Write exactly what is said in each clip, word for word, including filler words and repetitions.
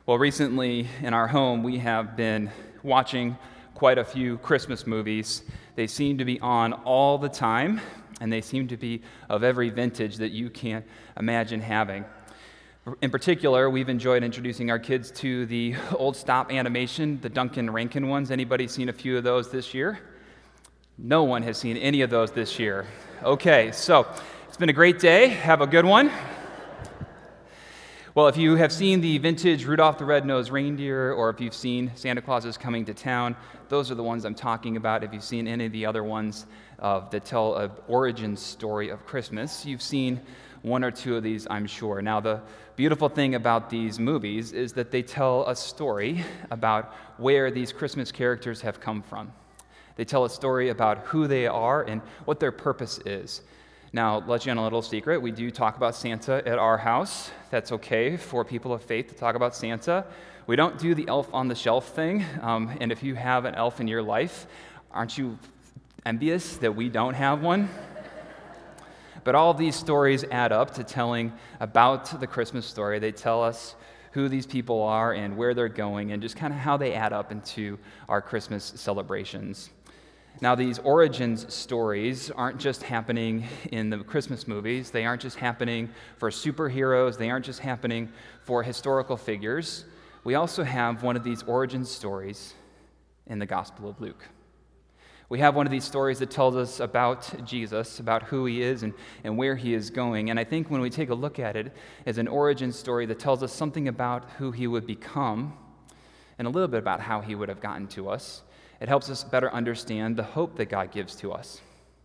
Well, recently in our home, we have been watching quite a few Christmas movies. They seem to be on all the time, and they seem to be of every vintage that you can imagine having. In particular, we've enjoyed introducing our kids to the old stop animation, the Duncan Rankin ones. Anybody seen a few of those this year? No one has seen any of those this year. Okay, so it's been a great day. Have a good one. Well, if you have seen the vintage Rudolph the Red-Nosed Reindeer, or if you've seen Santa Claus is Coming to Town, those are the ones I'm talking about. If you've seen any of the other ones uh, that tell an origin story of Christmas, you've seen one or two of these, I'm sure. Now, the beautiful thing about these movies is that they tell a story about where these Christmas characters have come from. They tell a story about who they are and what their purpose is. Now, let you in a little secret, we do talk about Santa at our house. That's okay for people of faith to talk about Santa. We don't do the elf on the shelf thing, um, and if you have an elf in your life, aren't you envious that we don't have one? But all of these stories add up to telling about the Christmas story. They tell us who these people are and where they're going and just kind of how they add up into our Christmas celebrations. Now, these origins stories aren't just happening in the Christmas movies. They aren't just happening for superheroes. They aren't just happening for historical figures. We also have one of these origin stories in the Gospel of Luke. We have one of these stories that tells us about Jesus, about who he is and, and where he is going. And I think when we take a look at it as an origin story that tells us something about who he would become and a little bit about how he would have gotten to us, it helps us better understand the hope that God gives to us.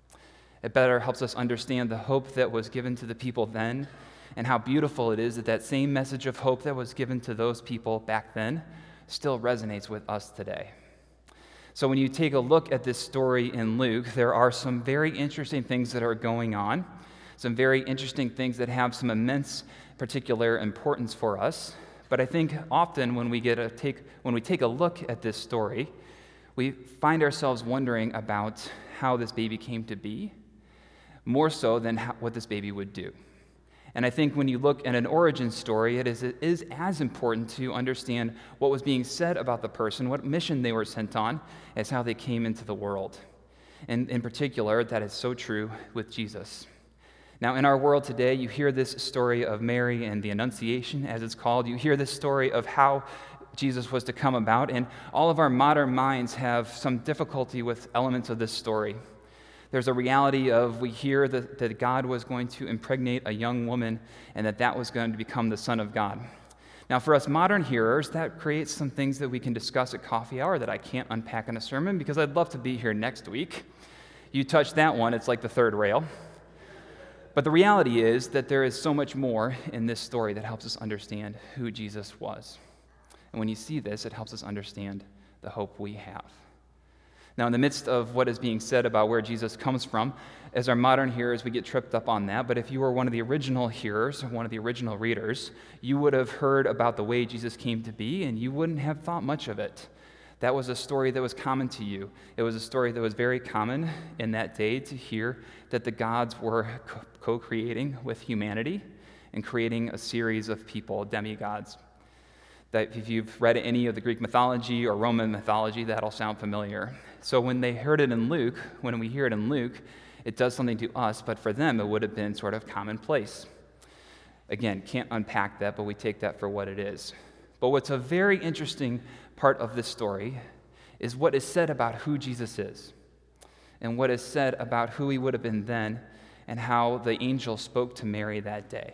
It better helps us understand the hope that was given to the people then and how beautiful it is that that same message of hope that was given to those people back then still resonates with us today. So when you take a look at this story in Luke, there are some very interesting things that are going on, some very interesting things that have some immense particular importance for us. But I think often when we get a take when we take a look at this story, we find ourselves wondering about how this baby came to be, more so than how, what this baby would do. And I think when you look at an origin story, it is, it is as important to understand what was being said about the person, what mission they were sent on, as how they came into the world. And in particular, that is so true with Jesus. Now, in our world today, you hear this story of Mary and the Annunciation, as it's called. You hear this story of how Jesus was to come about, and all of our modern minds have some difficulty with elements of this story. There's a reality of we hear that, that God was going to impregnate a young woman and that that was going to become the Son of God. Now, for us modern hearers, that creates some things that we can discuss at coffee hour that I can't unpack in a sermon because I'd love to be here next week. You touch that one, it's like the third rail. But the reality is that there is so much more in this story that helps us understand who Jesus was. And when you see this, it helps us understand the hope we have. Now, in the midst of what is being said about where Jesus comes from, as our modern hearers, we get tripped up on that. But if you were one of the original hearers, one of the original readers, you would have heard about the way Jesus came to be, and you wouldn't have thought much of it. That was a story that was common to you. It was a story that was very common in that day to hear that the gods were co-creating with humanity and creating a series of people, demigods. That if you've read any of the Greek mythology or Roman mythology, that'll sound familiar. So when they heard it in Luke, when we hear it in Luke, it does something to us, but for them it would have been sort of commonplace. Again, can't unpack that, but we take that for what it is. But what's a very interesting part of this story is what is said about who Jesus is and what is said about who he would have been then and how the angel spoke to Mary that day.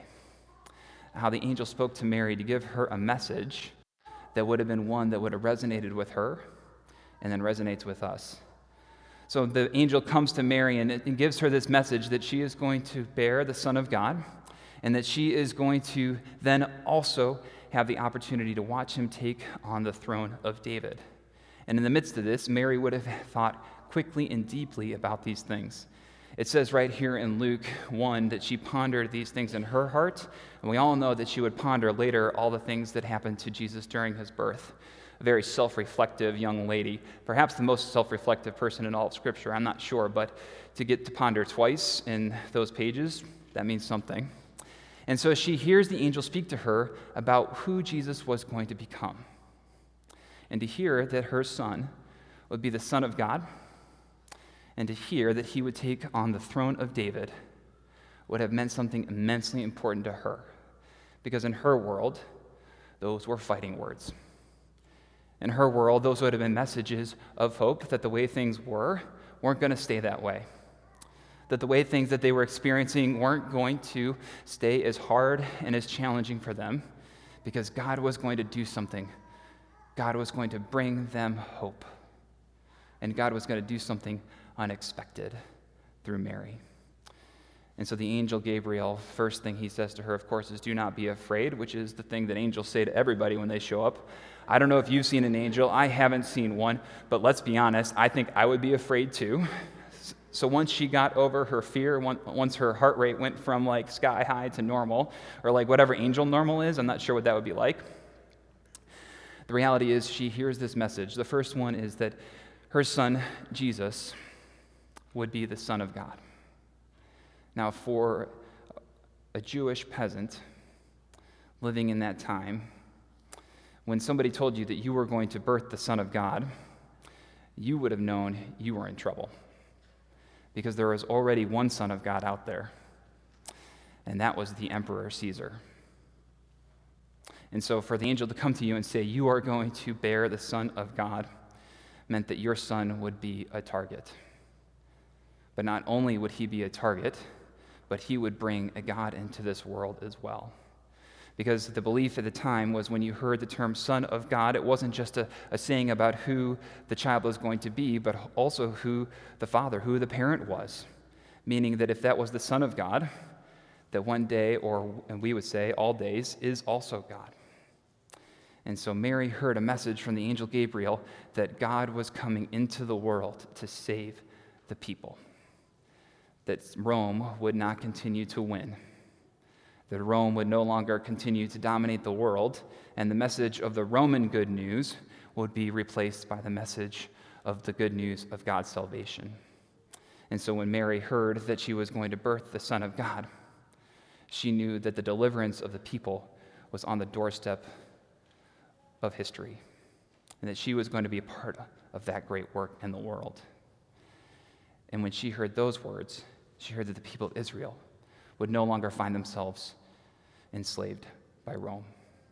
How the angel spoke to Mary to give her a message that would have been one that would have resonated with her and then resonates with us. So the angel comes to Mary and, and gives her this message that she is going to bear the Son of God and that she is going to then also have the opportunity to watch him take on the throne of David. And in the midst of this, Mary would have thought quickly and deeply about these things. It says right here in Luke one that she pondered these things in her heart, and we all know that she would ponder later all the things that happened to Jesus during his birth. A very self-reflective young lady, perhaps the most self-reflective person in all of Scripture, I'm not sure, but to get to ponder twice in those pages, that means something. And so she hears the angel speak to her about who Jesus was going to become. And to hear that her son would be the Son of God, and to hear that he would take on the throne of David would have meant something immensely important to her. Because in her world, those were fighting words. In her world, those would have been messages of hope that the way things were weren't going to stay that way. That the way things that they were experiencing weren't going to stay as hard and as challenging for them, because God was going to do something. God was going to bring them hope. And God was going to do something unexpected through Mary. And so the angel Gabriel, first thing he says to her, of course, is do not be afraid, which is the thing that angels say to everybody when they show up. I don't know if you've seen an angel. I haven't seen one, but let's be honest, I think I would be afraid too. So once she got over her fear, once her heart rate went from like sky high to normal, or like whatever angel normal is, I'm not sure what that would be like. The reality is she hears this message. The first one is that her son, Jesus, would be the Son of God. Now, for a Jewish peasant living in that time, when somebody told you that you were going to birth the Son of God, you would have known you were in trouble. Because there was already one Son of God out there, and that was the Emperor Caesar. And so for the angel to come to you and say, you are going to bear the Son of God, meant that your son would be a target. But not only would he be a target, but he would bring a God into this world as well. Because the belief at the time was when you heard the term Son of God, it wasn't just a, a saying about who the child was going to be, but also who the father, who the parent was. Meaning that if that was the Son of God, that one day, or and we would say all days, is also God. And so Mary heard a message from the angel Gabriel that God was coming into the world to save the people. That Rome would not continue to win. That Rome would no longer continue to dominate the world, and the message of the Roman good news would be replaced by the message of the good news of God's salvation. And so when Mary heard that she was going to birth the Son of God, she knew that the deliverance of the people was on the doorstep of history, and that she was going to be a part of that great work in the world. And when she heard those words, she heard that the people of Israel would no longer find themselves enslaved by Rome.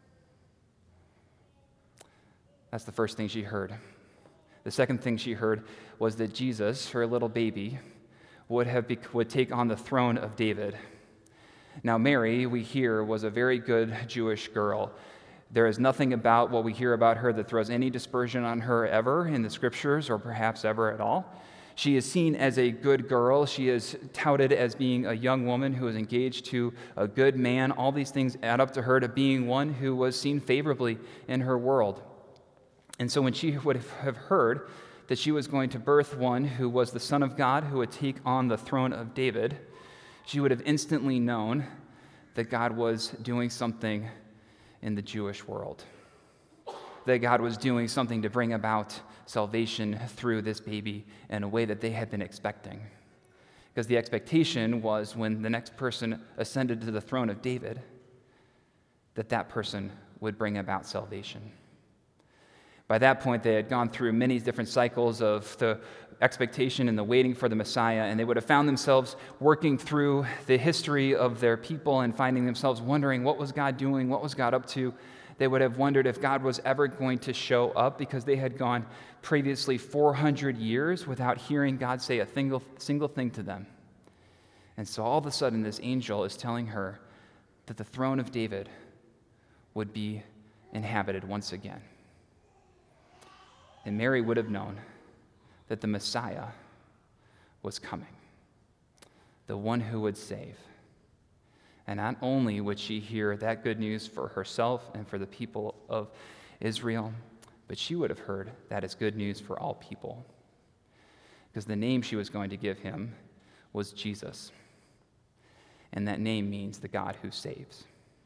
That's the first thing she heard. The second thing she heard was that Jesus, her little baby, would have be, would take on the throne of David. Now, Mary, we hear, was a very good Jewish girl. There is nothing about what we hear about her that throws any dispersion on her ever in the scriptures, or perhaps ever at all. She is seen as a good girl. She is touted as being a young woman who is engaged to a good man. All these things add up to her to being one who was seen favorably in her world. And so when she would have heard that she was going to birth one who was the Son of God, who would take on the throne of David, she would have instantly known that God was doing something in the Jewish world. That God was doing something to bring about salvation through this baby in a way that they had been expecting. Because the expectation was when the next person ascended to the throne of David, that that person would bring about salvation. By that point, they had gone through many different cycles of the expectation and the waiting for the Messiah, and they would have found themselves working through the history of their people and finding themselves wondering, what was God doing? What was God up to? They would have wondered if God was ever going to show up, because they had gone previously four hundred years without hearing God say a single, single thing to them. And so all of a sudden, this angel is telling her that the throne of David would be inhabited once again. And Mary would have known that the Messiah was coming, the one who would save. And not only would she hear that good news for herself and for the people of Israel, but she would have heard that as good news for all people. Because the name she was going to give him was Jesus. And that name means the God who saves.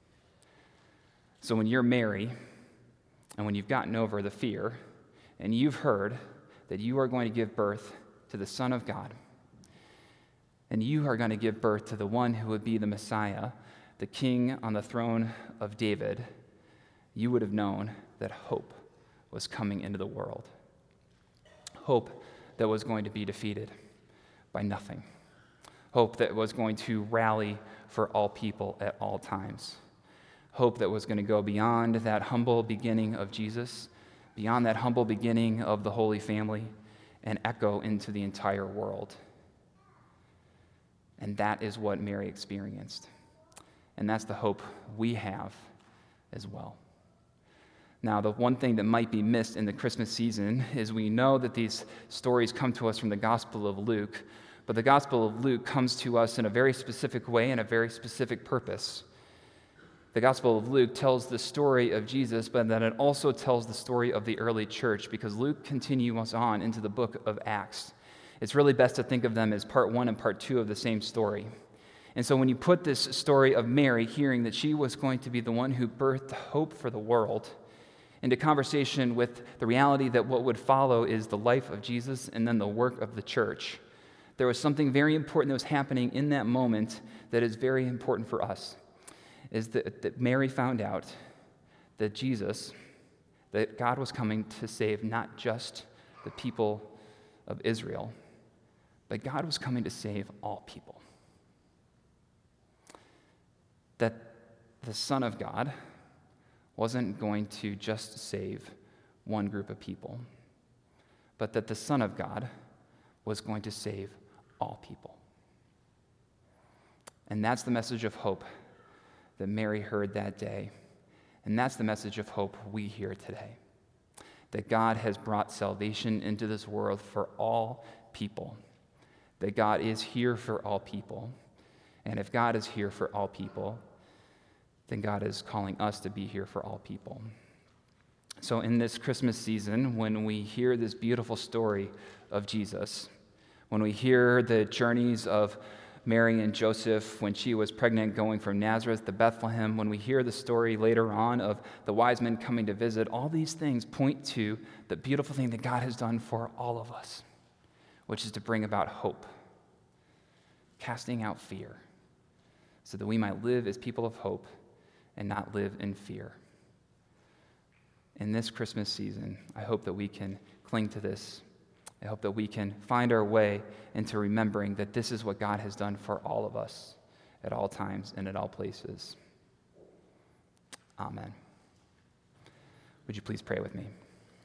So when you're Mary, and when you've gotten over the fear, and you've heard that you are going to give birth to the Son of God, and you are going to give birth to the one who would be the Messiah, the king on the throne of David, you would have known that hope was coming into the world. Hope that was going to be defeated by nothing. Hope that was going to rally for all people at all times. Hope that was going to go beyond that humble beginning of Jesus, beyond that humble beginning of the Holy Family, and echo into the entire world. And that is what Mary experienced. And that's the hope we have as well. Now, the one thing that might be missed in the Christmas season is we know that these stories come to us from the Gospel of Luke, but the Gospel of Luke comes to us in a very specific way and a very specific purpose. The Gospel of Luke tells the story of Jesus, but then it also tells the story of the early church, because Luke continues on into the book of Acts. It's really best to think of them as part one and part two of the same story. And so when you put this story of Mary, hearing that she was going to be the one who birthed hope for the world, into conversation with the reality that what would follow is the life of Jesus and then the work of the church, there was something very important that was happening in that moment that is very important for us, is that, that Mary found out that Jesus, that God was coming to save not just the people of Israel, but God was coming to save all people. That the Son of God wasn't going to just save one group of people, but that the Son of God was going to save all people. And that's the message of hope that Mary heard that day. And that's the message of hope we hear today. That God has brought salvation into this world for all people. That God is here for all people. And if God is here for all people, then God is calling us to be here for all people. So in this Christmas season, when we hear this beautiful story of Jesus, when we hear the journeys of Mary and Joseph when she was pregnant going from Nazareth to Bethlehem, when we hear the story later on of the wise men coming to visit, all these things point to the beautiful thing that God has done for all of us, which is to bring about hope, casting out fear, so that we might live as people of hope and not live in fear. In this Christmas season, I hope that we can cling to this. I hope that we can find our way into remembering that this is what God has done for all of us at all times and at all places. Amen. Would you please pray with me?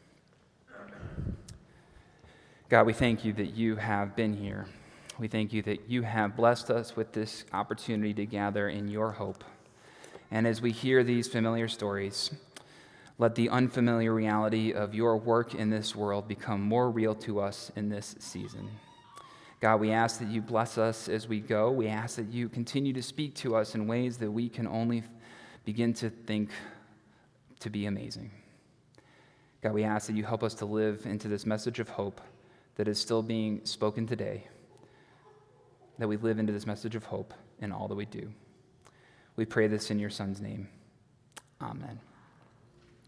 God, we thank you that you have been here. We thank you that you have blessed us with this opportunity to gather in your hope. And as we hear these familiar stories, let the unfamiliar reality of your work in this world become more real to us in this season. God, we ask that you bless us as we go. We ask that you continue to speak to us in ways that we can only begin to think to be amazing. God, we ask that you help us to live into this message of hope that is still being spoken today, that we live into this message of hope in all that we do. We pray this in your Son's name. Amen.